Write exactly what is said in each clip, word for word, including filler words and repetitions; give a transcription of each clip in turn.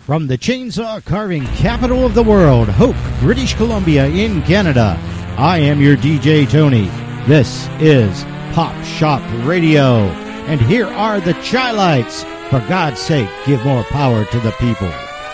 From the chainsaw carving capital of the world, Hope, British Columbia in Canada, I am your D J Tony. This is Pop Shop Radio. And here are the Chai Lights. For God's sake, give more power to the people.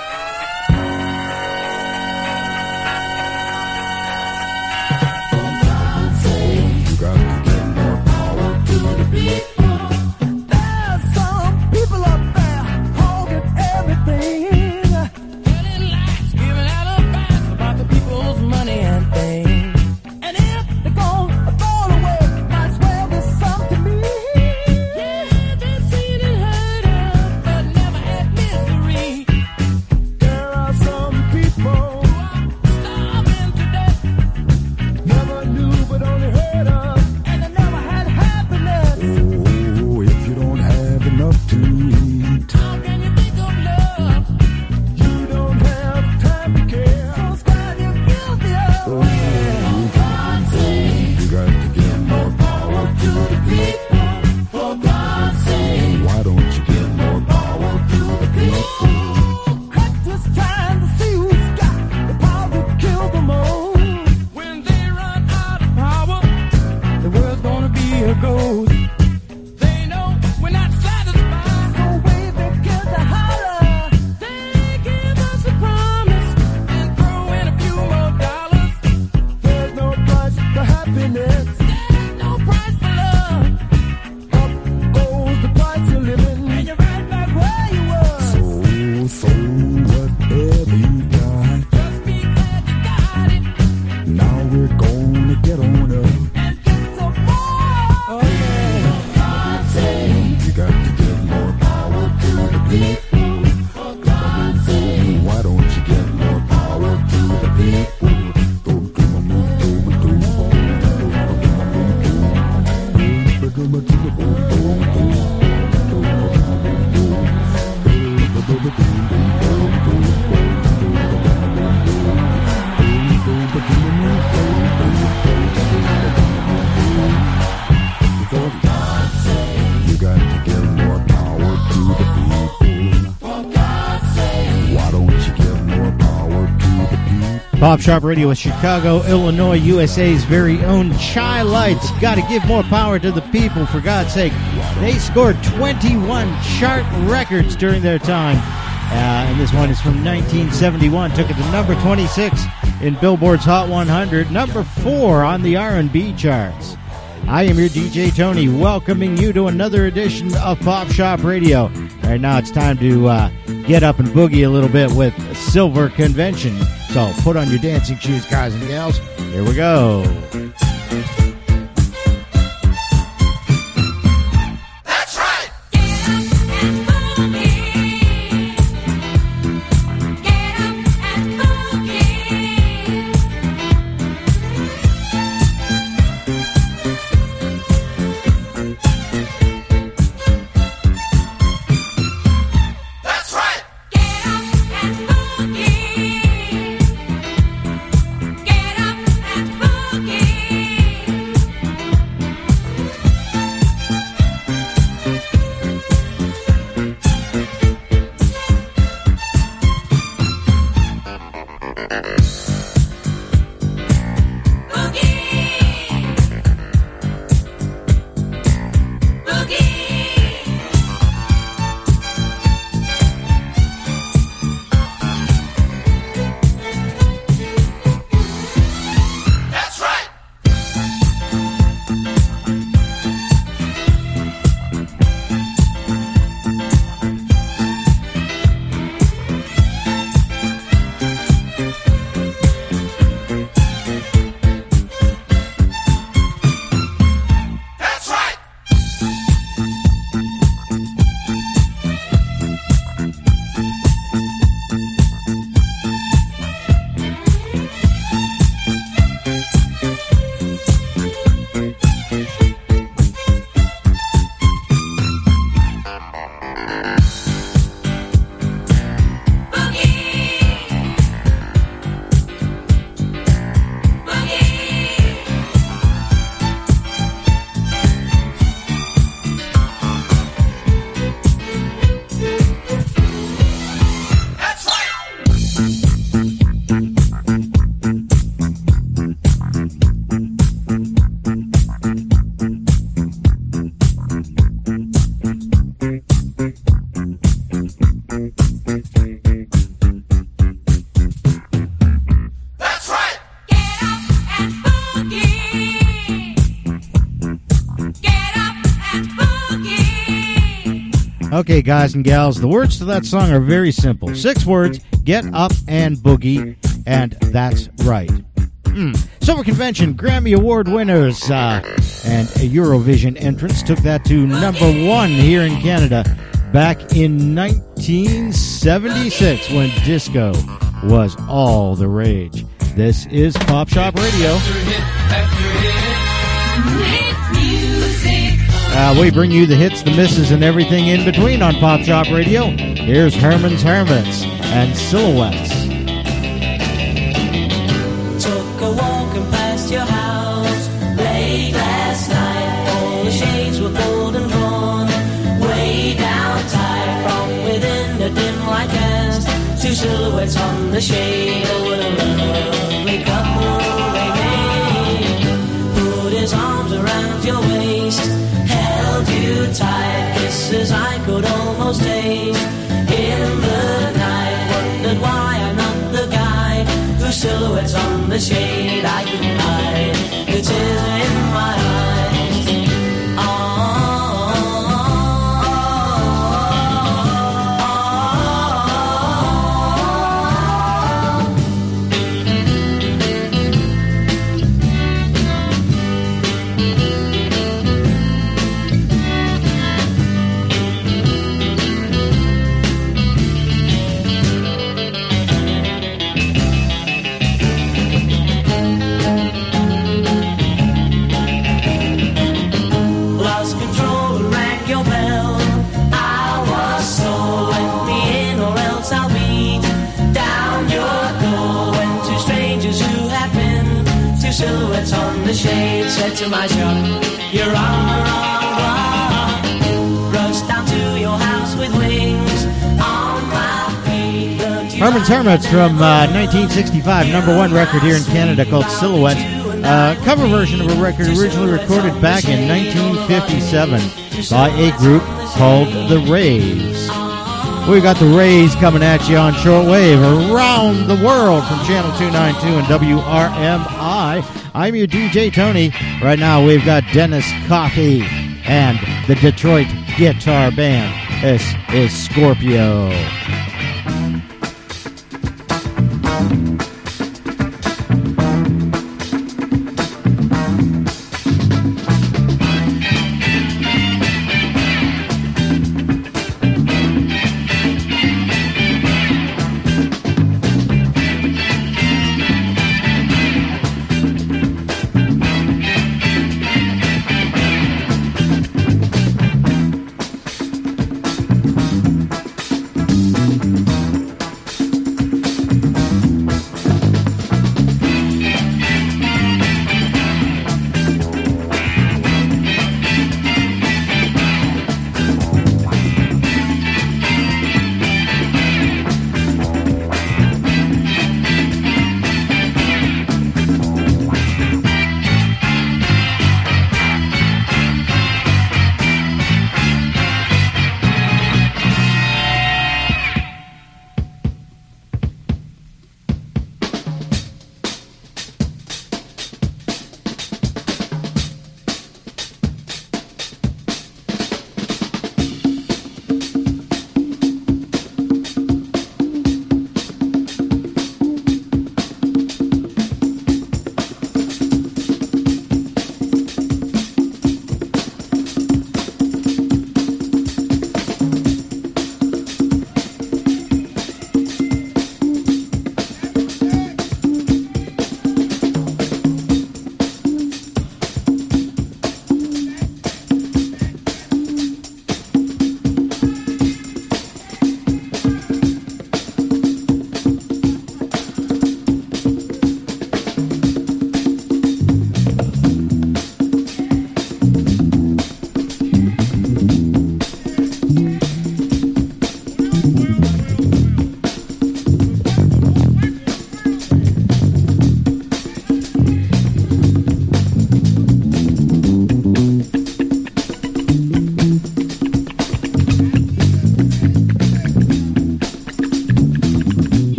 Pop Shop Radio with Chicago, Illinois, U S A's very own Chai Lights. Got to give more power to the people, for God's sake. They scored twenty-one chart records during their time. Uh, and this one is from nineteen seventy-one. Took it to number twenty-six in Billboard's Hot one hundred. Number four on the R and B charts. I am your D J Tony, welcoming you to another edition of Pop Shop Radio. Right now it's time to uh, get up and boogie a little bit with Silver Convention. So put on your dancing shoes, guys and gals. Here we go. Get up and boogie. Okay, guys and gals, the words to that song are very simple. Six words, get up and boogie, and that's right. Mm. Summer Convention Grammy Award winners uh, and a Eurovision entrance took that to number one here in Canada back in nineteen seventy-six when disco was all the rage. This is Pop Shop Radio. Uh, we bring you the hits, the misses, and everything in between on Pop Shop Radio. Here's Herman's Hermits and Silhouettes. Took a walk and past your house late last night. All the shades were pulled and drawn way down tight. From within the dim light cast two silhouettes on the shade. Oh, what a lovely couple they made. Put his arms around your waist, held you tight, kisses I could almost taste. In the night, wondered why I'm not the guy whose silhouettes on the shade I can hide. The tears in my eyes. Oh, silhouettes on the shade, said to my shop, you're on the wrong block. Rushed down to your house with wings on my feet. Herman's Hermits from uh, nineteen sixty-five, number one record here in Canada called Silhouettes. Uh, cover version of a record originally recorded back in nineteen fifty-seven by a group called The Rays. We got the Rays coming at you on shortwave around the world from Channel two ninety-two and W R M I. I'm your D J Tony. Right now we've got Dennis Coffey and the Detroit Guitar Band. This is Scorpio.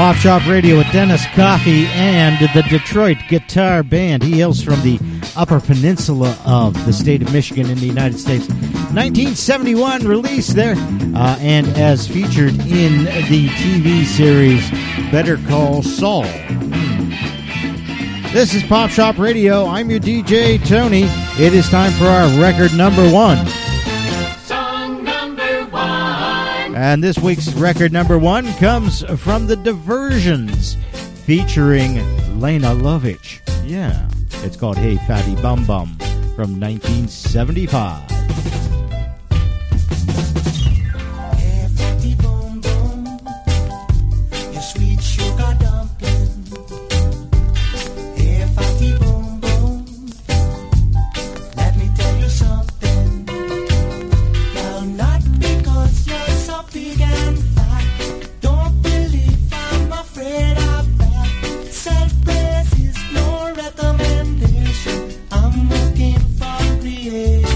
Pop Shop Radio with Dennis Coffey and the Detroit Guitar Band. He hails from the Upper Peninsula of the state of Michigan in the United States. nineteen seventy-one release there, uh, and as featured in the T V series Better Call Saul. This is Pop Shop Radio. I'm your D J, Tony. It is time for our record number one. And this week's record number one comes from the Diversions, featuring Lena Lovitch. Yeah, it's called Hey Fatty Bum Bum from nineteen seventy-five. Hey fatty bum bum, you sweet sugar dumpling. Hey fatty bum bum, let me tell you something. Now not because you're so big and fat, don't believe I'm afraid of that. Self-praise is no recommendation. I'm looking for creation.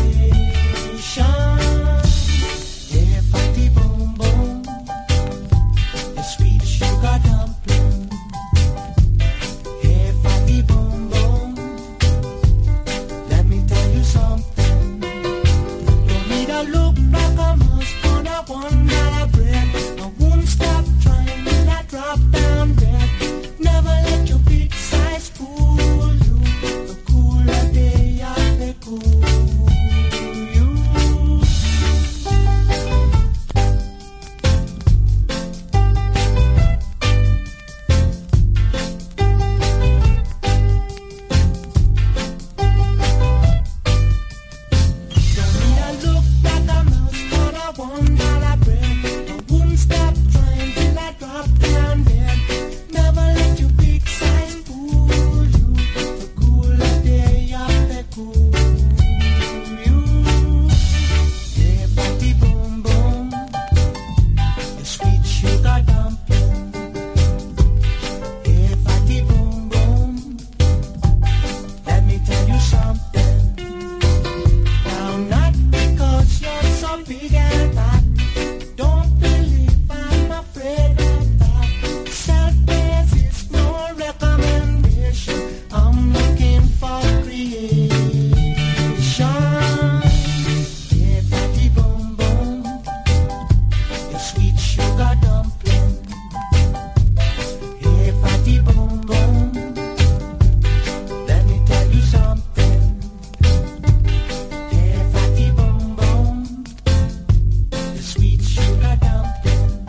Hey fatty bum bum, you sweet sugar dumpling. Hey fatty bum bum, let me tell you something. Don't need a look like a mouse on a one dollar bread. I won't stop trying till I drop down dead. Never let your big size fool you. The cooler they are, they cool you. Don't need a look like a mouse on a one dollar bread. I won't stop trying till I drop down dead. Never let your big size fool you. The cooler they are, they cool you. Hey fatty bum bum, you sweet sugar dumpling. Hey fatty bum bum, let me tell you something. Now not because you're so big and fat, don't believe I'm afraid of that. Self-praise is no recommendation. I'm looking for creation. Hey fatty bum bum, you sweet sugar dumpling. Hey fatty bum bum, let me tell you something. Hey fatty bum bum, you sweet sugar dumpling.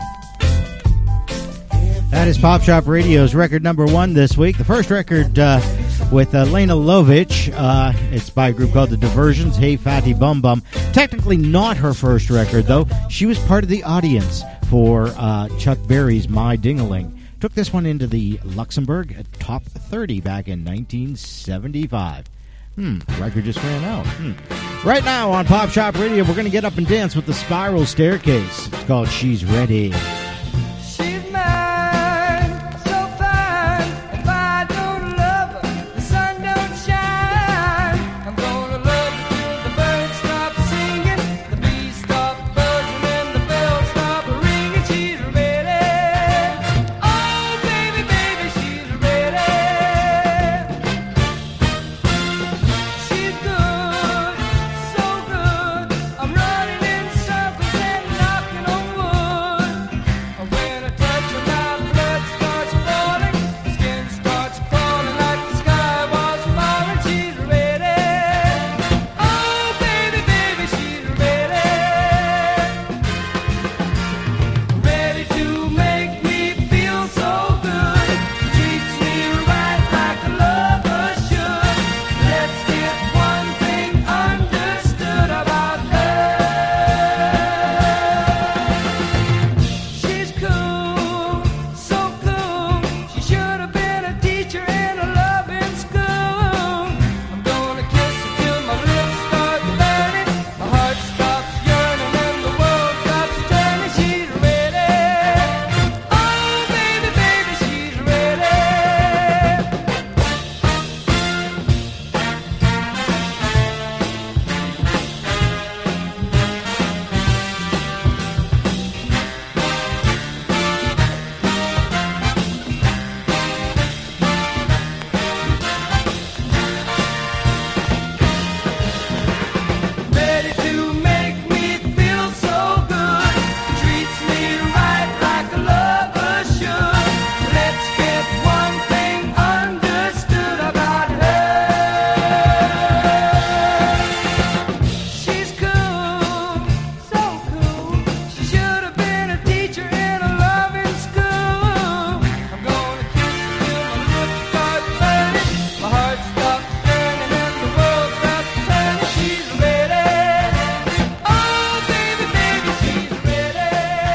Hey That is Pop Shop Radio's record number one this week. The first record uh, with uh, Lena Lovitch. Uh, it's by a group called The Diversions, Hey Fatty Bum Bum. Technically not her first record, though. She was part of the audience for uh, Chuck Berry's My Ding-a-Ling. Took this one into the Luxembourg Top thirty back in nineteen seventy-five. Hmm, record just ran out. Hmm. Right now on Pop Shop Radio, we're going to get up and dance with the Spiral Staircase. It's called She's Ready. She's mine, so fine. If I don't love her, the sun don't shine. I'm gonna love her till the birds stop singing, the bees stop buzzing, and the bells stop ringing. She's ready. Oh, baby, baby, she's ready. She's good, so good. I'm running in circles and knocking on wood.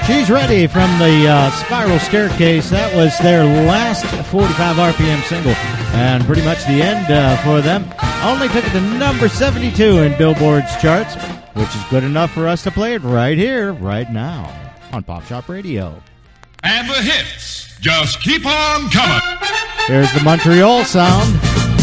She's Ready from the uh, Spiral Staircase. That was their last forty-five R P M single, and pretty much the end uh, for them. Only took it to number seventy-two in Billboard's charts, which is good enough for us to play it right here, right now, on Pop Shop Radio. And the hits just keep on coming. Here's the Montreal sound.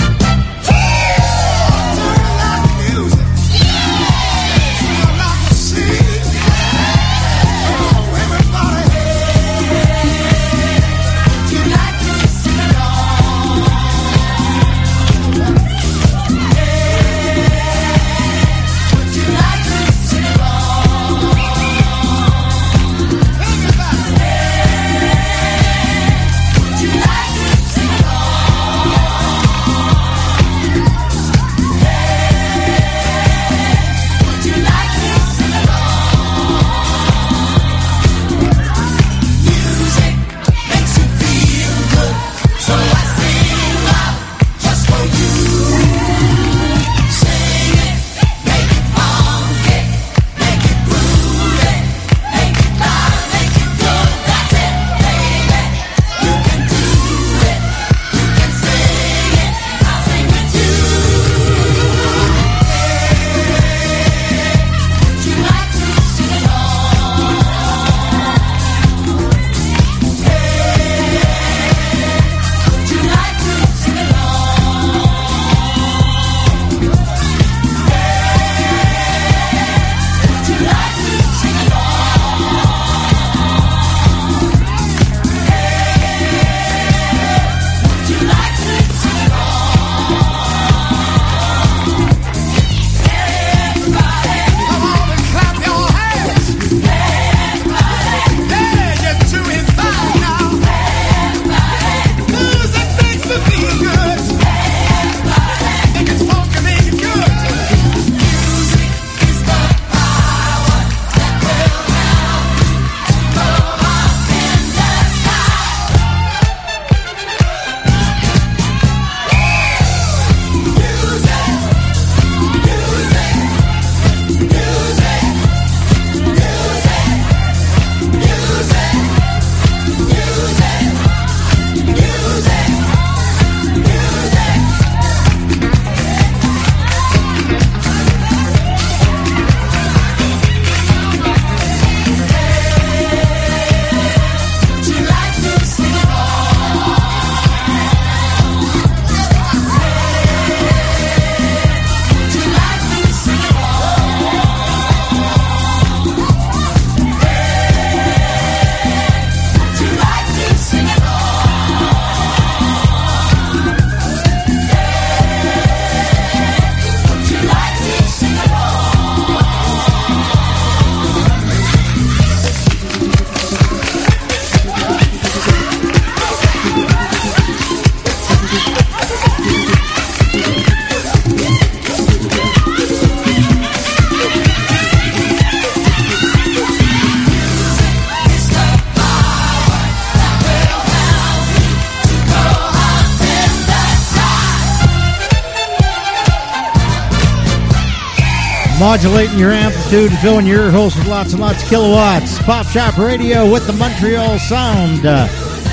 Modulating your amplitude and filling your ear holes with lots and lots of kilowatts. Pop Shop Radio with the Montreal Sound uh,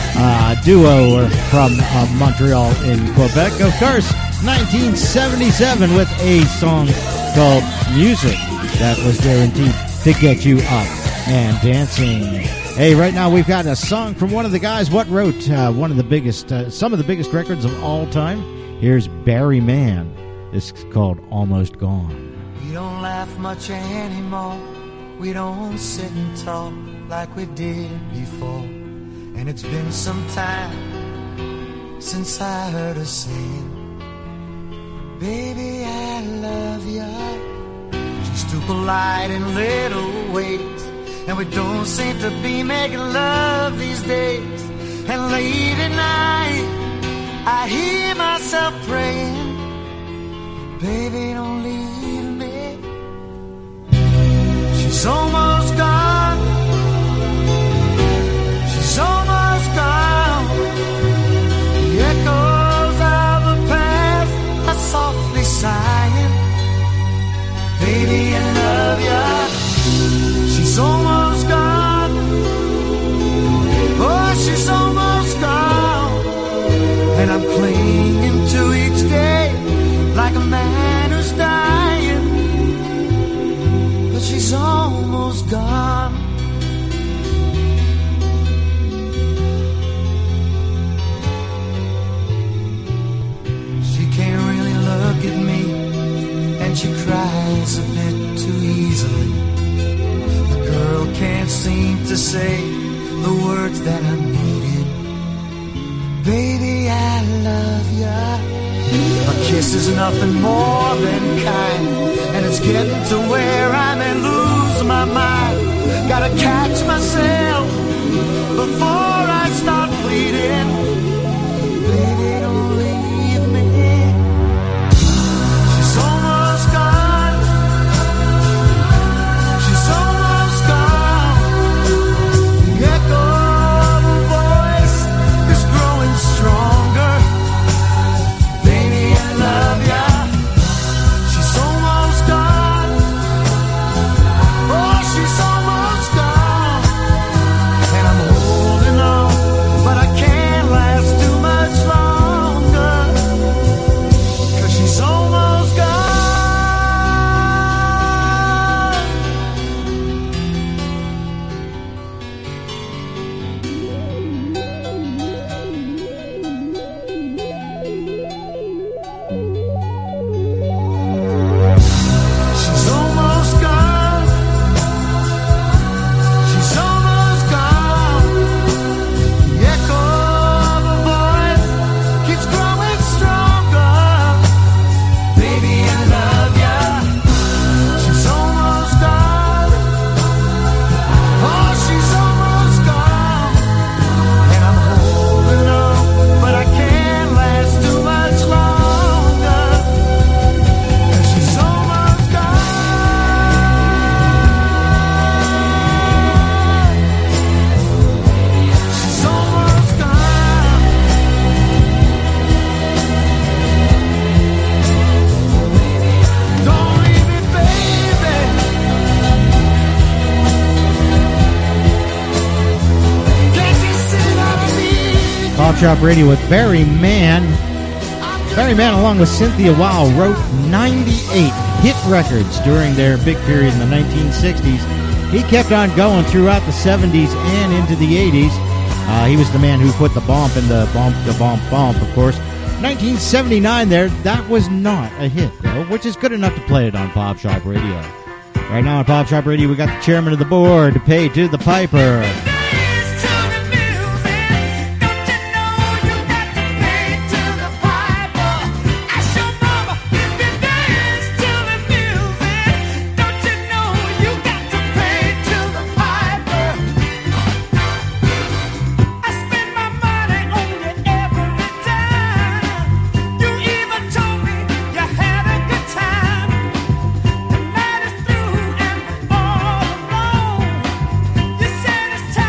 uh, duo from uh, Montreal in Quebec. Of course, nineteen seventy-seven with a song called Music that was guaranteed to get you up and dancing. Hey, right now we've got a song from one of the guys what wrote uh, one of the biggest, uh, some of the biggest records of all time. Here's Barry Mann. This is called Almost Gone. We don't laugh much anymore. We don't sit and talk like we did before. And it's been some time since I heard her sing, baby, I love you. She's too polite in little ways, and we don't seem to be making love these days. And late at night I hear myself praying, baby, don't leave me. She's almost gone. She's almost gone. The echoes of the past are softly sighing, baby, I love ya. She's almost gone. lies a bit too easily. The girl can't seem to say the words that I'm needing. Baby, I love ya. A kiss is nothing more than kind, and it's getting to where I may lose my mind. Gotta catch myself before I start bleeding. Baby, don't leave me. She's almost gone. She's almost gone. The echo of her voice is growing stronger. Baby, I love ya. She's almost gone. Oh, she's almost gone. And I'm holding on, but I can't last too much longer. 'Cause she's almost gone. She's almost gone. She's almost gone. The echo of her voice keeps growing stronger. Baby, I love ya. She's almost gone. Oh, she's almost gone. And I'm holding on, but I can't last too much longer. 'Cause she's almost gone. She's almost gone. Don't leave me, baby. Can't you see that I need? Pop Shop Radio with Barry Mann. Barry Mann, along with Cynthia Weil, wrote ninety-eight hit records during their big period in the nineteen sixties. He kept on going throughout the seventies and into the eighties. Uh, he was the man who put the bump in the bump, the bump, bump, of course. nineteen seventy-nine there, that was not a hit, though, which is good enough to play it on Pop Shop Radio. Right now on Pop Shop Radio, we got the chairman of the board, Pay to the Piper. Dance to the music. Don't you know you got to pay to the piper? Ask your mama if you dance to the music. Don't you know you got to pay to the piper? I spend my money on you every time. You even told me you had a good time. The night is through and all alone. You said it's time.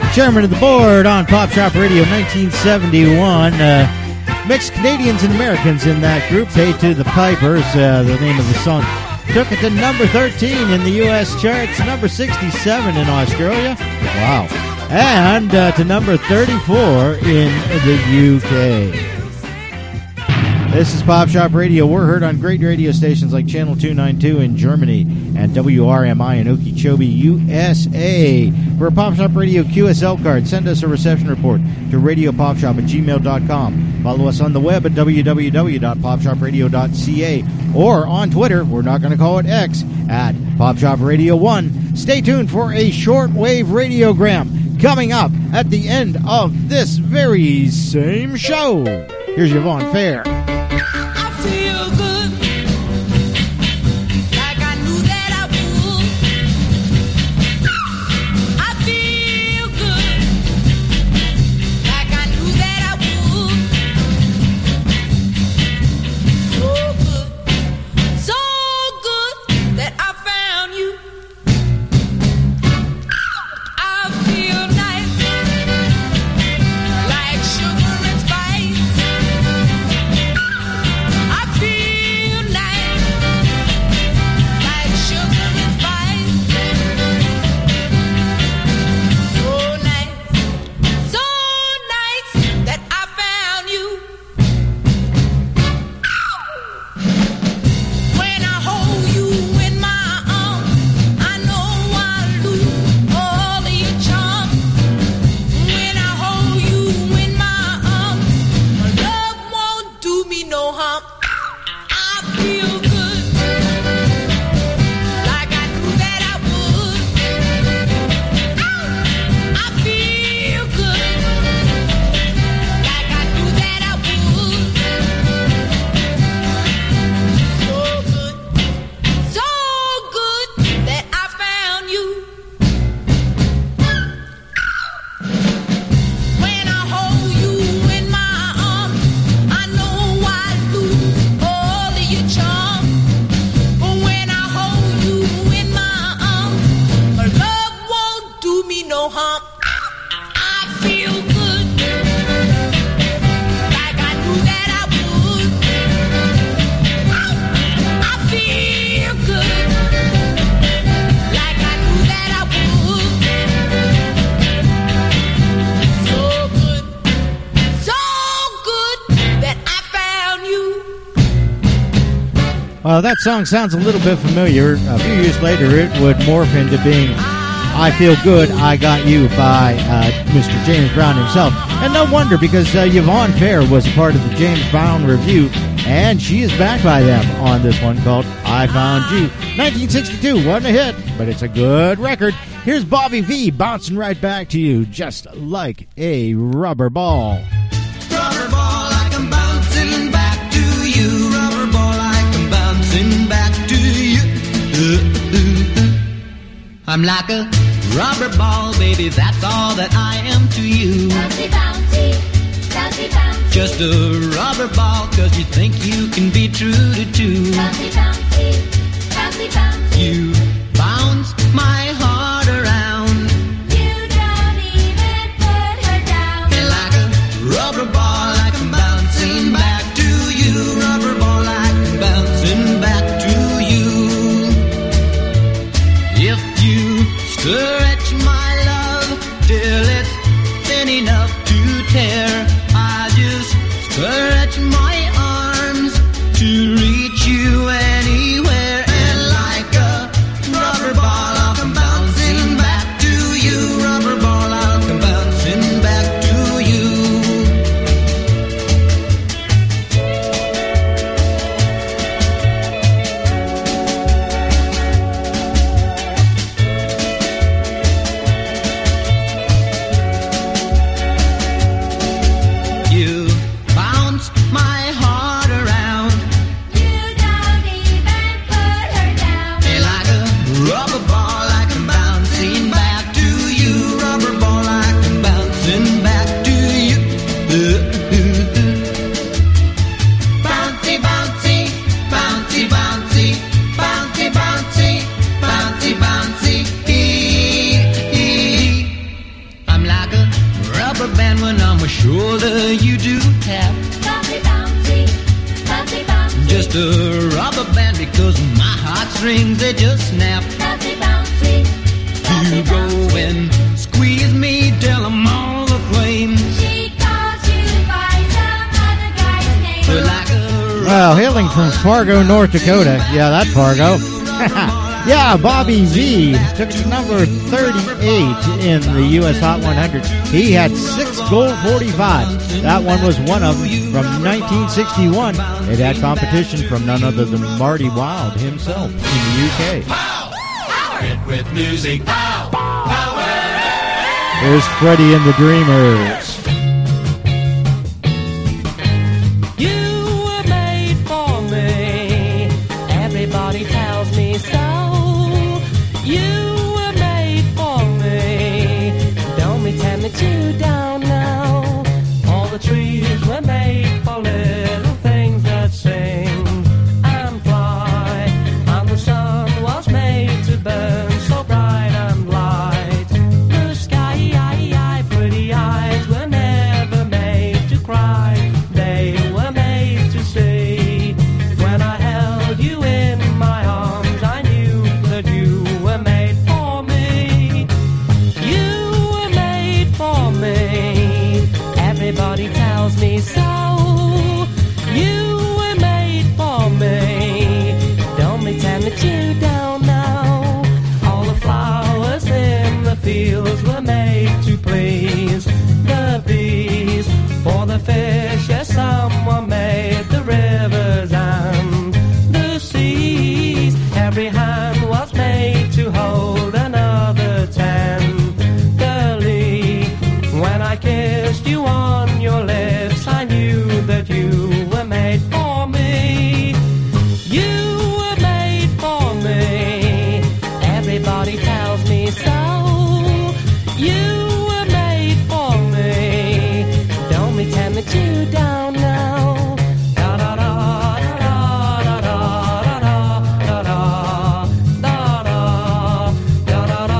Chairman of the board on Pop Shop Radio, nineteen seventy-one. Uh, mixed Canadians and Americans in that group. Paid to the Pipers, uh, the name of the song. Took it to number thirteen in the U S charts, number sixty-seven in Australia. Wow. And uh, to number thirty-four in the U K. This is Pop Shop Radio. We're heard on great radio stations like Channel two ninety-two in Germany and W R M I in Okeechobee, U S A. For a Pop Shop Radio Q S L card, send us a reception report to radio pop shop at gmail dot com. Follow us on the web at w w w dot pop shop radio dot c a or on Twitter, we're not going to call it X, at Pop Shop Radio one. Stay tuned for a shortwave radiogram coming up at the end of this very same show. Here's Yvonne Fair. Uh, that song sounds a little bit familiar. A few years later, it would morph into being I Feel Good, I Got You by uh, Mister James Brown himself. And no wonder, because uh, Yvonne Fair was a part of the James Brown Review, and she is backed by them on this one called I Found You. nineteen sixty-two, wasn't a hit, but it's a good record. Here's Bobby V bouncing right back to you, just like a rubber ball. Rubber ball, like I'm bouncing back to you. Rubber ball, like I'm bouncing back to you. Uh, uh, uh. I'm like a rubber ball, baby, that's all that I am to you. Bouncy, bouncy, bouncy, bouncy. Just a rubber ball, cause you think you can be true to two. Bouncy, bouncy, bouncy, bouncy. You bounce my heart around. You don't even put her down. And like a rubber ball, like I'm bouncing back to you. Rubber ball, like I'm bouncing back to you. If you stretch my love till it's thin enough to tear, I just stretch my arms to reach you anywhere. And like a rubber ball, I'll come bouncing back to you. Rubber ball, I'll come bouncing back to you. You bounce my shoulder you do tap. Bouncy, bouncy, bouncy, bouncy. Just a rubber band because my heartstrings they just snap. Bouncy, bouncy, bouncy, You go and squeeze me till I'm all aflame. She calls you by some other guy's name. Like a Well, hailing from Fargo, North Dakota. Yeah, that Fargo. Yeah, Bobby V took number thirty-eight in the U S Hot one hundred. He had six gold forty-fives. That one was one of them from nineteen sixty-one. It had competition from none other than Marty Wilde himself in the U K. Hit with music. Pow! Power! Here's Freddie and the Dreamers. You were made for me. Everybody tells me so. You were made for me. Don't pretend that you don't know. All the trees were made for little things that sing and fly. And the sun was made to burn so bright and light. The sky, pretty eyes were never made to cry. They were made to see. When I held you in my arms, I knew that you were made for me. You were made for me. Everybody tells me so. You were made for me. Don't pretend that you don't know. All the flowers in the fields were made to please the bees. For the fish, yes, some were made the rivers and the seas. Every hand was made to hold another tenderly. When I kissed you on your lips, I knew that you were made for me. You were made for me. Everybody tells me so. You were made for me. Don't pretend that you don't know. Da da da da da da da da da da da da da da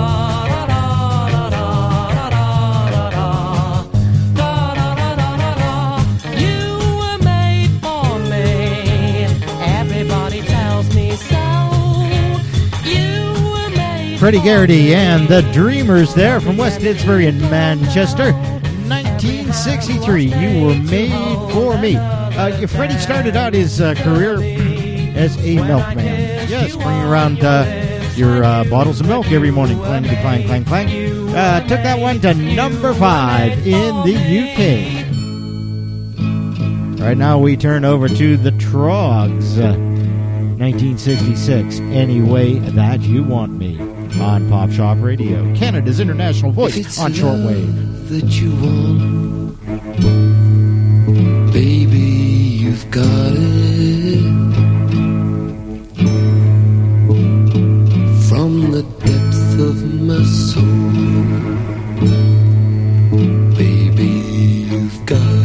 da. You were made for me. Everybody tells me so. You were made. Freddie Garrity and the Dreamers there from West Didsbury in Manchester. nineteen sixty-three, You Were Made For Me. Uh, Freddie started out his uh, career as a milkman. Yes, bringing around uh, your uh, bottles of milk every morning. Clang, clang, clang, clang. Uh, took that one to number five in the U K. Right now we turn over to the Trogs. Uh, nineteen sixty-six, Any Way That You Want Me on Pop Shop Radio. Canada's international voice on shortwave. That you want, baby, you've got it. From the depth of my soul, baby, you've got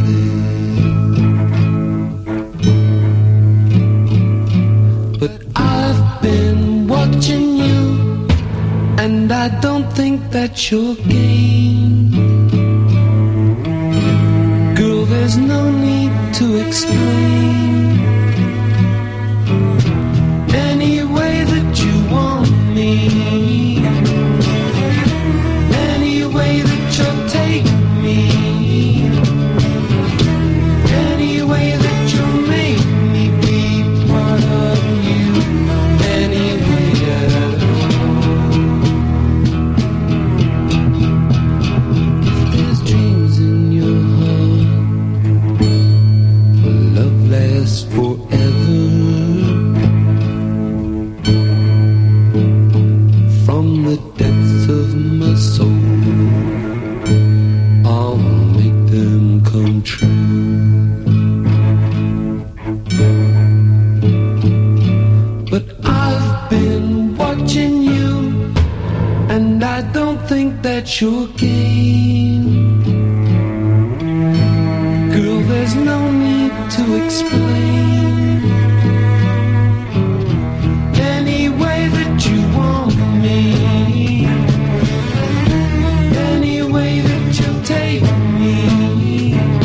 it. But I've been watching you, and I don't think that you're game. There's no need to explain. Any way that you want me, any way that you'll take me, any way that you'll make me be part of you, any way at all. If there's dreams in your heart, lasts forever. From the depths of my soul, I'll make them come true. But I've been watching you, and I don't think that you're game. Girl, there's no need to explain. Any way that you want me, any way that you'll take me,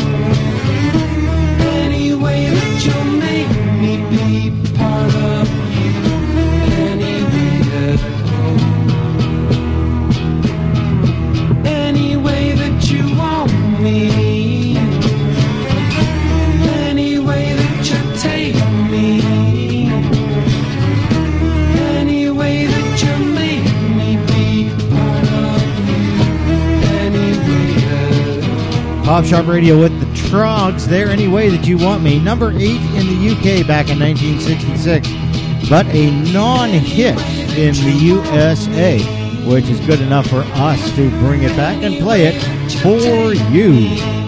Pop Shop Radio with the Trogs, There Any Way That You Want Me. Number eight in the U K back in nineteen sixty-six, but a non-hit in the U S A, which is good enough for us to bring it back and play it for you.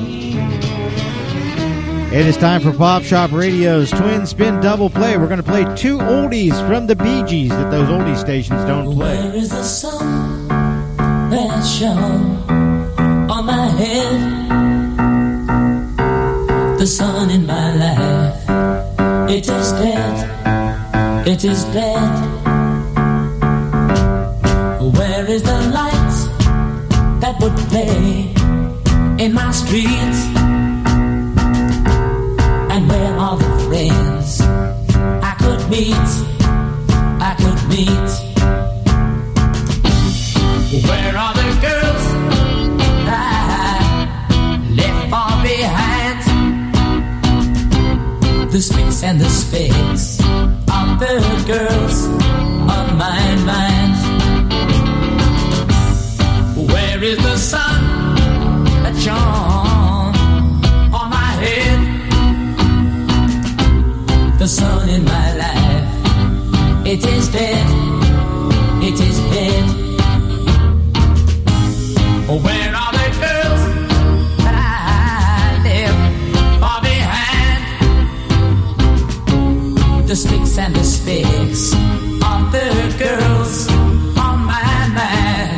It is time for Pop Shop Radio's Twin Spin Double Play. We're going to play two oldies from the Bee Gees that those oldie stations don't play. Where is the sun that shone on my head? The sun in my life, it is dead, it is dead. Where is the light that would play in my streets? And where are the friends I could meet, I could meet? Where are the girls I left far behind? The spicks and the specks of the girls on my mind. Where is the sun that shone on my head? The sun in my life, it is dead, it is dead. Where are the girls that I left far behind? The spicks and the specks of the girls on my mind.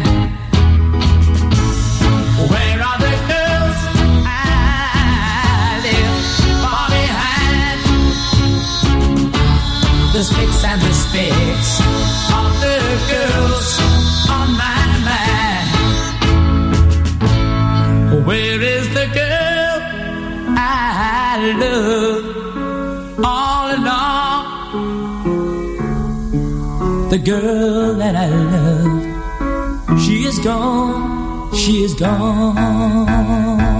Where are the girls I left far behind? The spicks and the specks of the girls on my mind. Where is the girl I love all along? The girl that I love, she is gone, she is gone.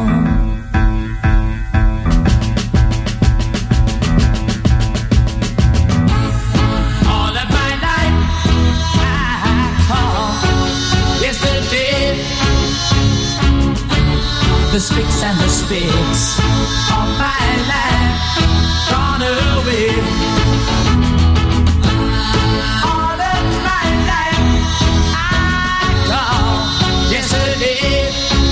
The spicks and the spicks of my life gone away. All of my life I call yesterday.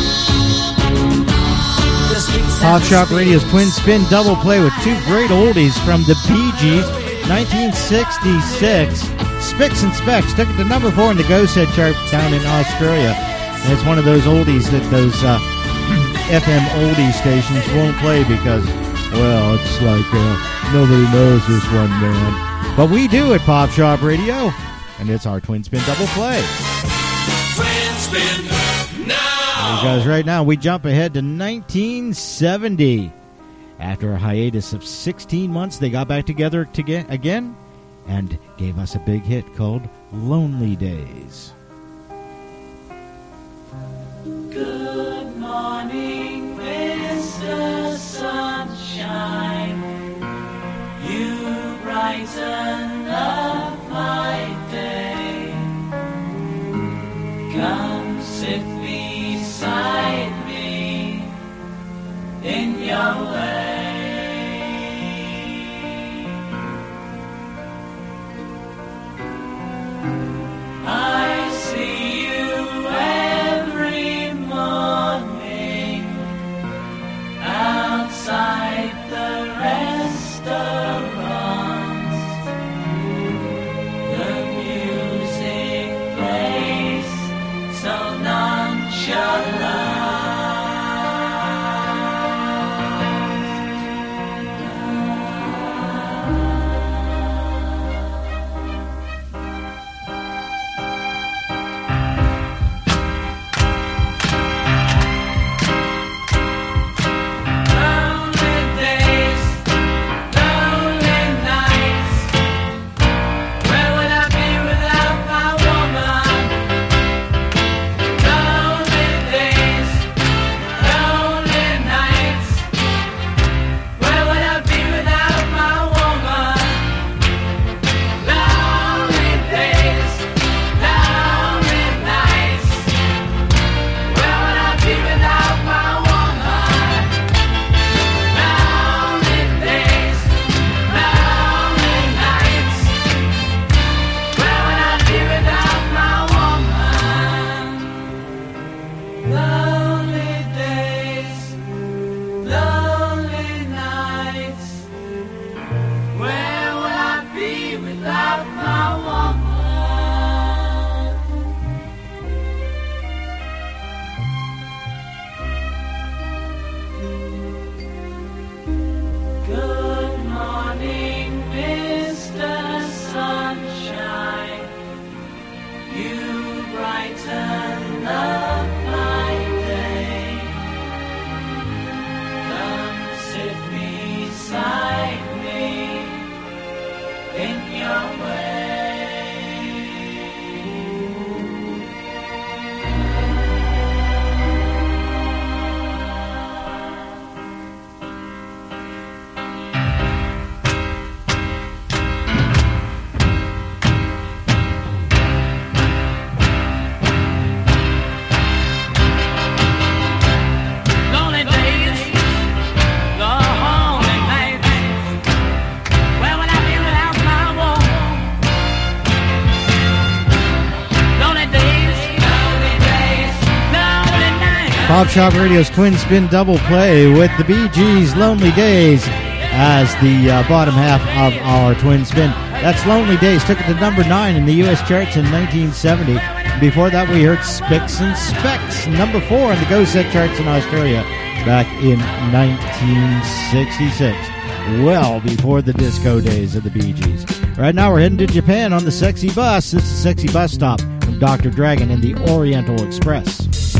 The spicks Pop and Shop the Radio's spicks Twin Spin Double Play with two great oldies from the Bee Gees, nineteen sixty-six. Spicks and Specks took it to number four in the Go Set chart down in Australia. And it's one of those oldies that those uh, F M oldie stations won't play because, well, it's like uh, nobody knows this one, man. But we do at Pop Shop Radio, and it's our Twin Spin Double Play. Twin Spin now! Because right now we jump ahead to nineteen seventy. After a hiatus of sixteen months, they got back together to get, again and gave us a big hit called Lonely Days. Good morning, Mister Sunshine. You brighten up my day. Come sit beside me in your way. I see you every morning outside the restaurants. The music plays so nonchalant. Pop Shop Radio's Twin Spin Double Play with the Bee Gees' Lonely Days as the uh, bottom half of our Twin Spin. That's Lonely Days. Took it to number nine in the U S charts in nineteen seventy. Before that, we heard Spicks and Specks, number four in the Go Set charts in Australia back in nineteen sixty-six. Well before the disco days of the Bee Gees. Right now, we're heading to Japan on the Sexy Bus. This is Sexy Bus Stop from Doctor Dragon and the Oriental Express.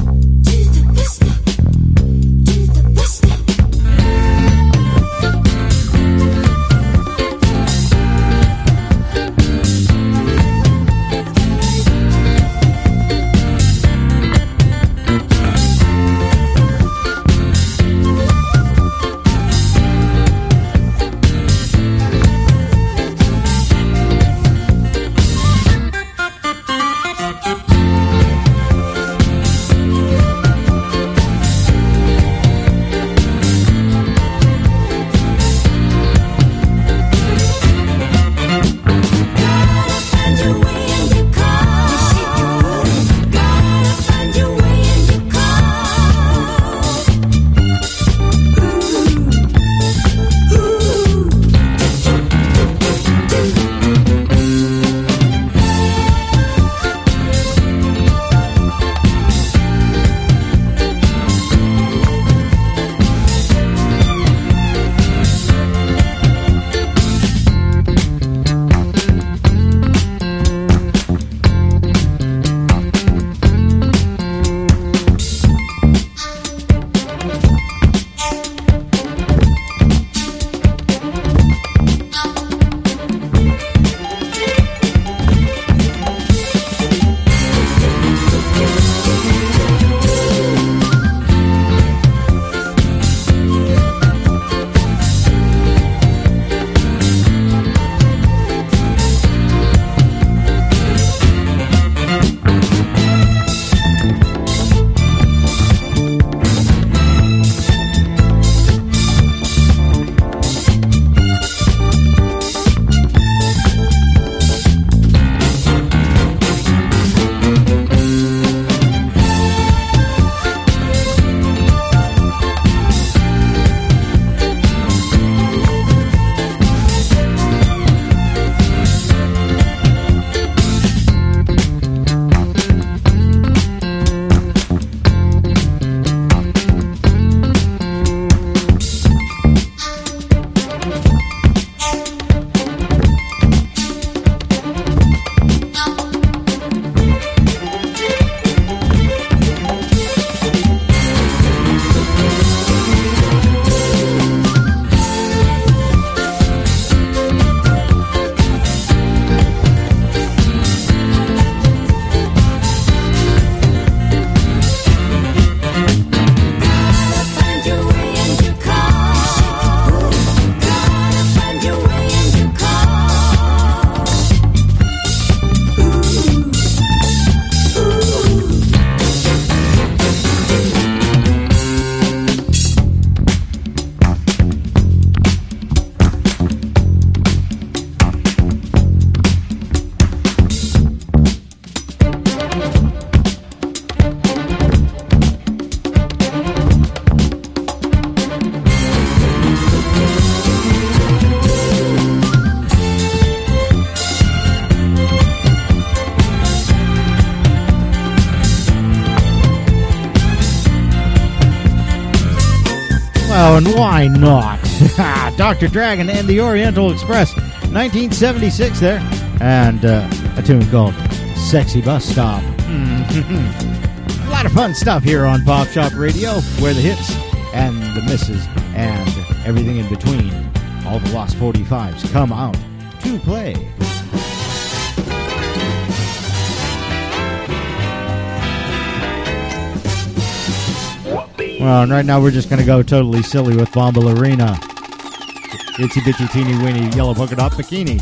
And why not? Doctor Dragon and the Oriental Express, nineteen seventy-six there, and uh, a tune called Sexy Bus Stop. A lot of fun stuff here on Pop Shop Radio, where the hits and the misses and everything in between, all the Lost forty-fives come out to play. Well, and right now we're just going to go totally silly with Bombalurina. Itsy Bitsy Teeny Weeny Yellow Polka Dot Bikini.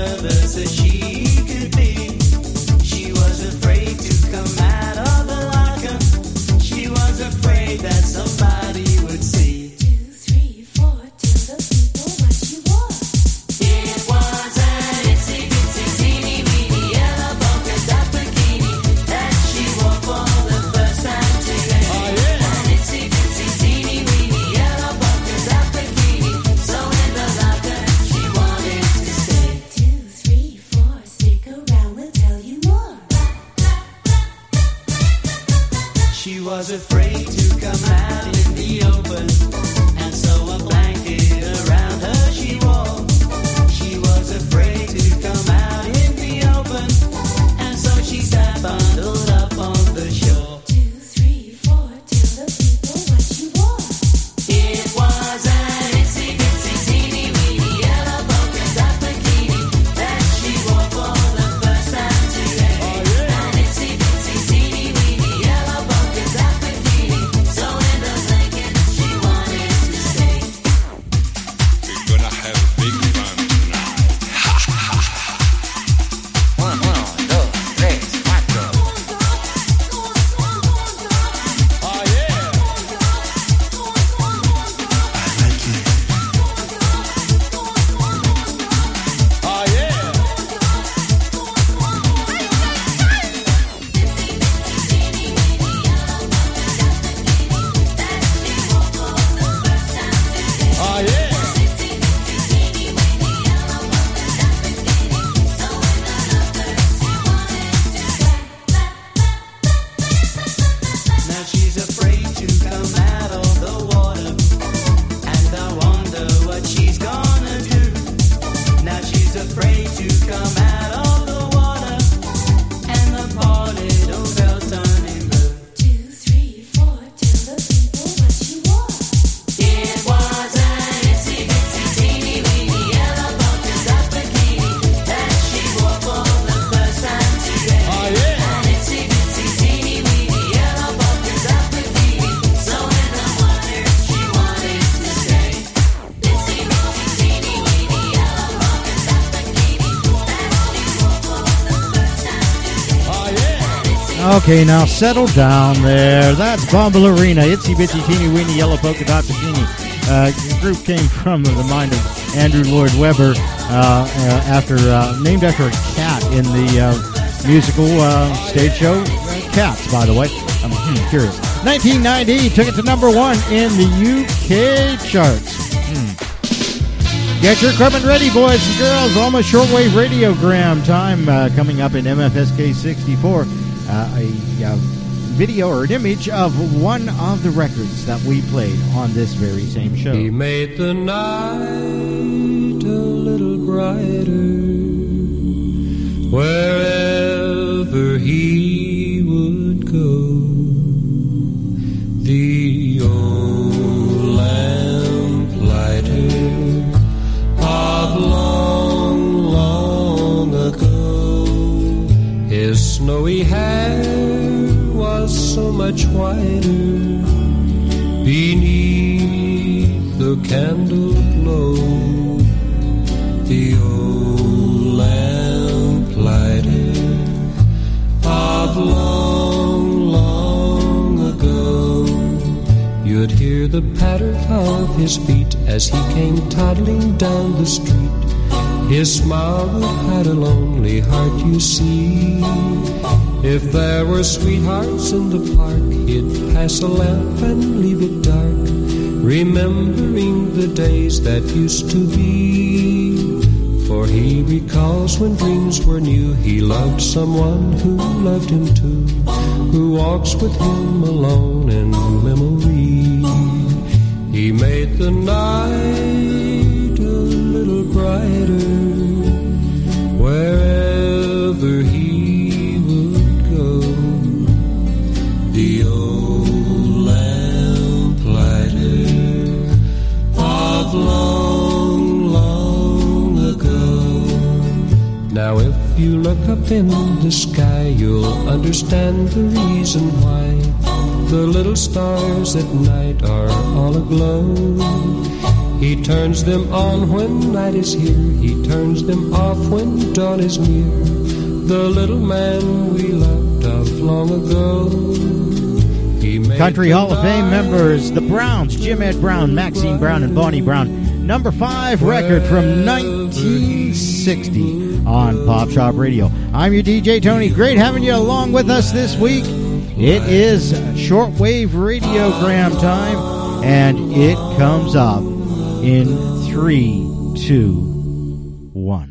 nervous as she could be. She was afraid to come out of the locker. She was afraid that somebody would see. Two, three, four, tell the people what she wore. It was an itsy bitsy teeny weeny yellow polka dot bikini that she wore for the first time today. Oh, yeah. An itsy bitsy teeny weeny yellow polka dot bikini, so in the locker she wanted to stay. Two, three, four, stick around, we'll tell you more. She was afraid to come out in the open, and so a blanket around her she wore. She was afraid to come out in the open, and so she sat bundled up on the shore. Two, three, four, tell the people what she wore. It was an itsy bitsy teeny weeny yellow polka dot bikini that she wore for the first time today. Oh, yeah. An itsy bitsy teeny weeny yellow polka dot bikini, so in the blanket she wanted to stay. We're gonna have a big fun tonight. One, one, dos, tres, cuatro. Oh, yeah. Oh, yeah. Oh, yeah. Now she's afraid to come out of the water, and I wonder what she's gonna do. Now she's afraid to come out of the water, and the party don't feel turning blue. Two, three, four, tell the people what she wore. It was an itsy bitsy teeny weeny yellow polka dot bikini that she wore for the first time today. Oh, yeah. An itsy bitsy teeny weeny yellow polka dot bikini, so in the water she wanted to stay. Itsy bitsy teeny weeny yellow polka dot bikini that she wore for the first time today. Oh, yeah. Okay, now settle down there. That's Bombalurina, Itsy Bitsy Teeny Weeny Yellow Polka Dot Bikini. Uh, the group came from the mind of Andrew Lloyd Webber, uh, uh, after uh, named after a cat in the uh, musical uh, stage show uh, Cats, by the way. I'm hmm, curious. nineteen ninety took it to number one in the U K charts. Hmm. Get your equipment ready, boys and girls. Almost shortwave radiogram time uh, coming up in M F S K sixty-four. Uh, a uh, video or an image of one of the records that we played on this very same show. He made the night a little brighter wherever he would go. The old lamplighter of long, long ago. His snowy hair was so much whiter beneath the candle glow. The old lamplighter of long, long ago. You'd hear the patter of his feet as he came toddling down the street. His smile would hide a lonely heart, you see. If there were sweethearts in the park, he'd pass a lamp and leave it dark, remembering the days that used to be. For he recalls when dreams were new, he loved someone who loved him too, who walks with him alone in memory. He made the night a little brighter wherever he would go. The old lamplighter of long, long ago. Now if you look up in the sky, you'll understand the reason why the little stars at night are all aglow. He turns them on when night is here. He turns them off when dawn is near. The little man we loved of long ago. He made Country the Hall of Fame night members, the Browns, Jim Ed Brown, Maxine Brown, and Bonnie Brown. Number five record from nineteen sixty on Pop Shop Radio. I'm your D J, Tony. Great having you along with us this week. It is shortwave radiogram time, and it comes up in three, two, one.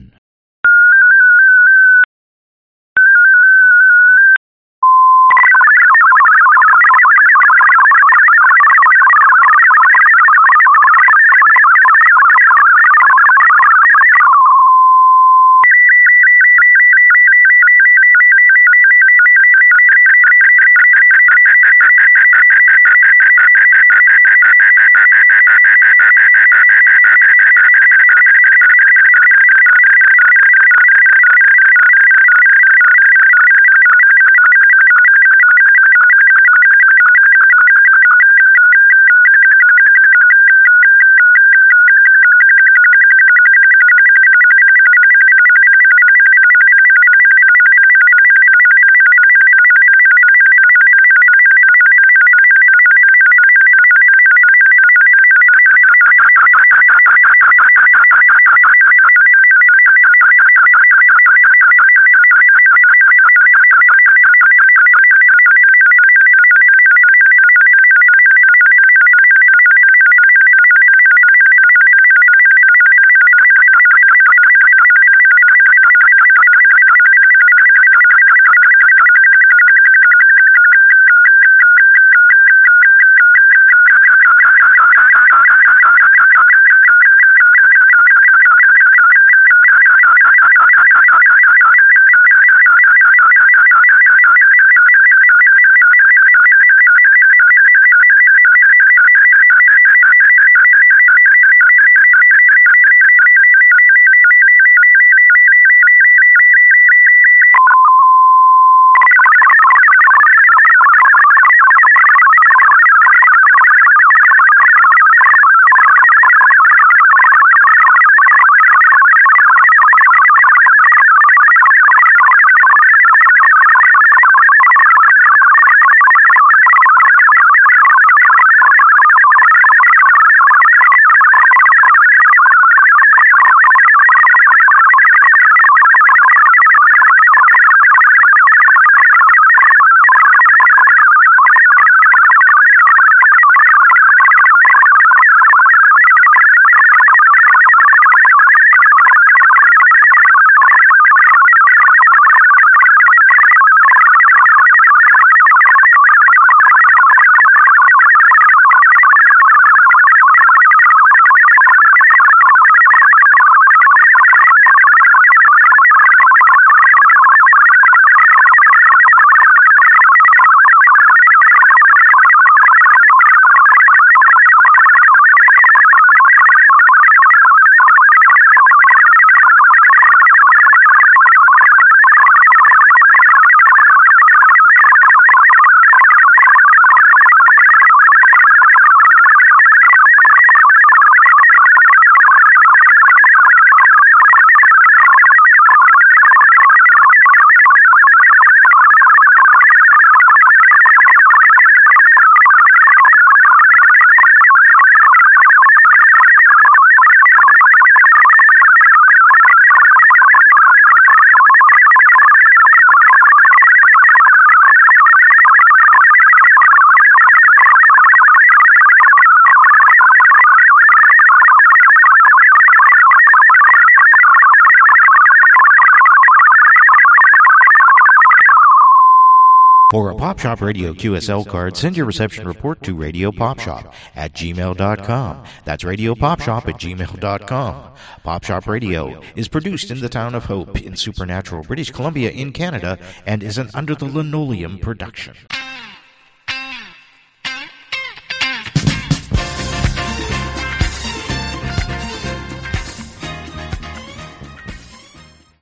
For a Pop Shop Radio Q S L card, send your reception report to Radio Pop Shop at gmail dot com. That's Radio Pop Shop at gmail dot com. Pop Shop Radio is produced in the town of Hope in Supernatural, British Columbia in Canada, and is an Under the Linoleum production.